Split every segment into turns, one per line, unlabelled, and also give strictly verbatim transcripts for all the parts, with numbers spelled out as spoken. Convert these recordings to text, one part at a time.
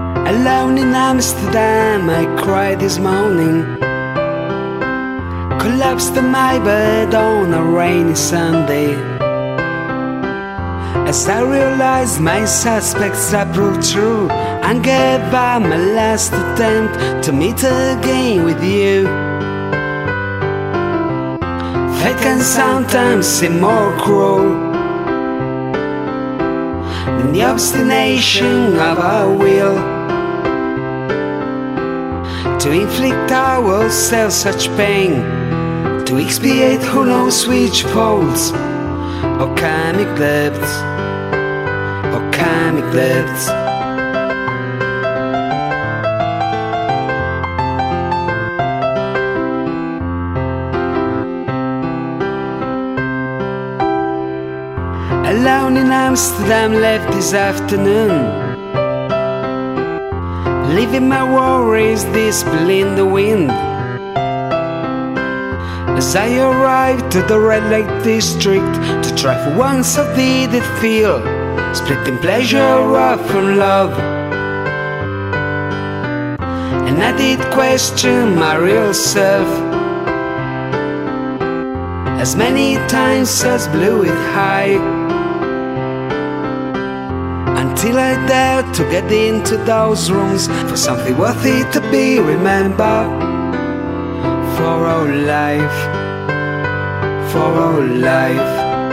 Alone in Amsterdam, I cried this morning. Collapsed in my bed on a rainy Sunday. As I realized my suspects are proved true, and gave up my last attempt to meet again with you. Fate can sometimes seem more cruel than the obstination of our will to inflict ourselves such pain, to expiate who knows which faults or karmic debts, or karmic debts. Alone in Amsterdam, left this afternoon, leaving my worries display in the wind. As I arrived to the red light district to try for once a vivid feel, splitting pleasure from love. And I did question my real self as many times as blew it high, until I dared to get into those rooms for something worthy to be remembered for all life, for all life.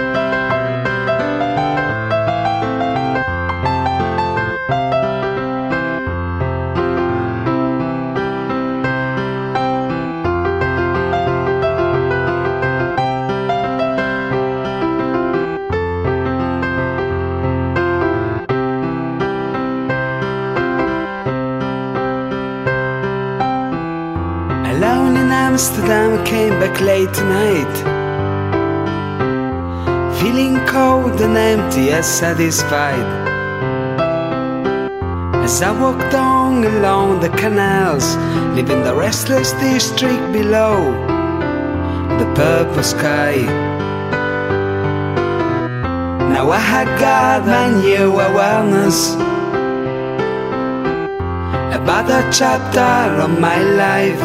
Alone in Amsterdam, I came back late tonight, feeling cold and empty yet satisfied. As I walked on along the canals, leaving the restless district below the purple sky. Now I had got my new awareness about a chapter of my life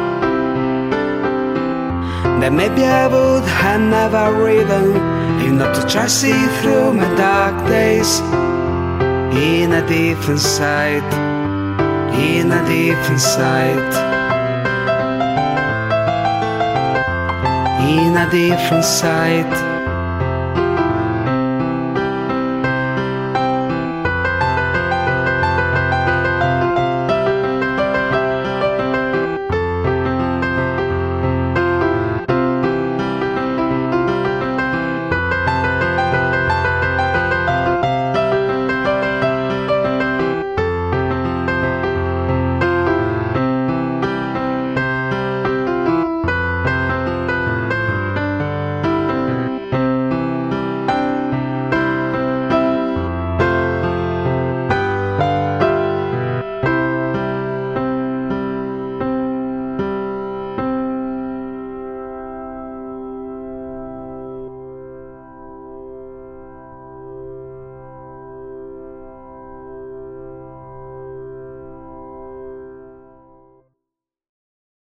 that maybe I would have never written, if not to try to see through my dark days in a different sight, in a different sight, in a different sight.